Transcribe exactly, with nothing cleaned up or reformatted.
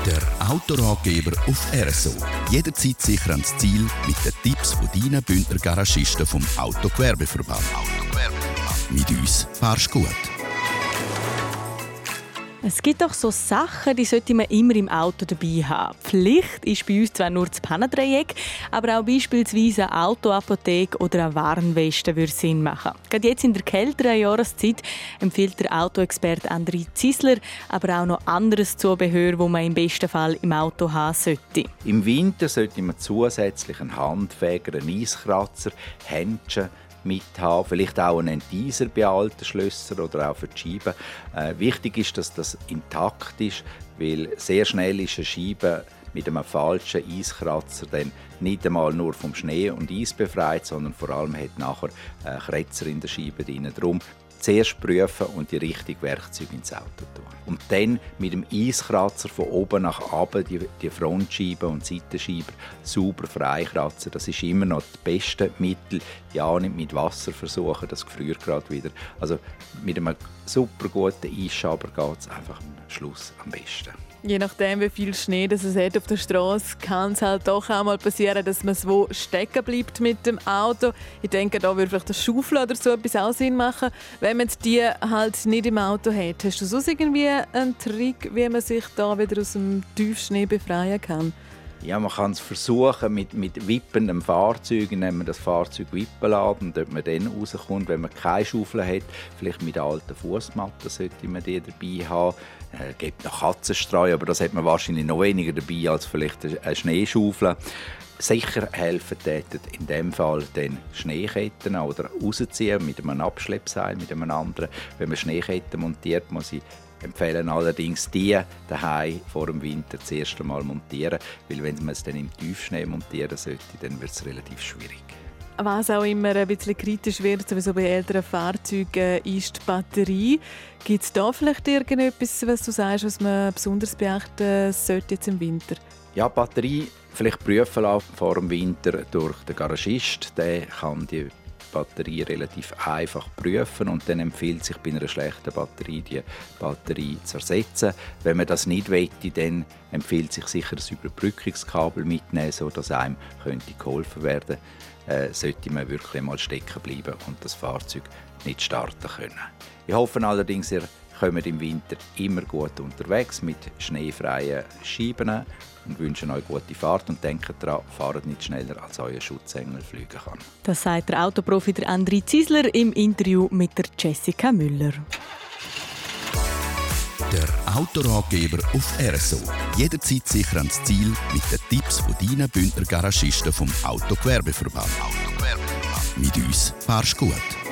Der Autoratgeber auf R S O. Jederzeit sicher ans Ziel mit den Tipps von deinen Bündner Garagisten vom Autogewerbeverband. Autogewerbeverband. Mit uns fahrst du gut. Es gibt doch so Sachen, die sollte man immer im Auto dabei haben. Pflicht ist bei uns zwar nur das Pannendreieck, aber auch beispielsweise eine Autoapotheke oder eine Warnweste würde Sinn machen. Gerade jetzt in der kälteren Jahreszeit empfiehlt der Autoexperte André Zisler aber auch noch anderes Zubehör, das man im besten Fall im Auto haben sollte. Im Winter sollte man zusätzlich einen Handfeger, einen Eiskratzer, Händchen mit haben, vielleicht auch einen Enteiser bei alten Schlössern oder auch für die Scheiben. Äh, wichtig ist, dass das intakt ist, weil sehr schnell ist eine Scheibe mit einem falschen Eiskratzer dann nicht einmal nur vom Schnee und Eis befreit, sondern vor allem hat nachher äh, Kratzer in der Scheibe drin. Darum zuerst prüfen und die richtigen Werkzeuge ins Auto tun. Und dann mit dem Eiskratzer von oben nach unten die, die Frontscheiben und Seitenscheiben sauber freikratzen. Das ist immer noch das beste Mittel. Ja, nicht mit Wasser versuchen, das gefriert gerade wieder. Also mit einem super guten Eisschaber geht es einfach am Schluss am besten. Je nachdem, wie viel Schnee das es hat auf der Straße, kann es halt doch auch mal passieren, dass man so stecken bleibt mit dem Auto. Ich denke, da würde vielleicht das Schaufeln oder so etwas auch Sinn machen, wenn man die halt nicht im Auto hat. Hast du sonst irgendwie einen Trick, wie man sich da wieder aus dem Tiefschnee befreien kann? Ja, man kann es versuchen mit, mit wippendem Fahrzeug, indem man das Fahrzeug wippen lässt und ob man dann rauskommt, wenn man keine Schaufel hat. Vielleicht mit alten Fußmatten sollte man die dabei haben. Es äh, gibt noch Katzenstreu, aber das hat man wahrscheinlich noch weniger dabei als vielleicht eine Schneeschaufel. Sicher helfen täten in dem Fall den Schneeketten oder rausziehen mit einem Abschleppseil, mit einem anderen. Wenn man Schneeketten montiert, muss ich empfehlen allerdings die daheim vor dem Winter das erste Mal montieren, weil wenn man es dann im Tiefschnee montieren sollte, dann wird es relativ schwierig. Was auch immer ein bisschen kritisch wird, sowieso bei älteren Fahrzeugen, ist die Batterie. Gibt es da vielleicht irgendetwas, was du sagst, was man besonders beachten sollte jetzt im Winter? Ja, die Batterie vielleicht prüfen lassen vor dem Winter durch den Garagist. Der kann die Batterie relativ einfach prüfen und dann empfiehlt sich bei einer schlechten Batterie die Batterie zu ersetzen. Wenn man das nicht möchte, dann empfiehlt sich sicher das Überbrückungskabel mitnehmen, sodass einem könnte geholfen werden äh, sollte man wirklich mal stecken bleiben und das Fahrzeug nicht starten können. Ich hoffe allerdings, ihr kommt im Winter immer gut unterwegs mit schneefreien Scheiben und wünschen euch gute Fahrt und denkt daran, fahrt nicht schneller, als euer Schutzengel fliegen kann. Das sagt der Autoprofi der André Zisler im Interview mit der Jessica Müller. Der Autoratgeber auf R S O. Jederzeit sicher ans Ziel mit den Tipps von deinen Bündner Garagisten vom Autogewerbeverband. Autogewerbeverband. Mit uns fahrst du gut.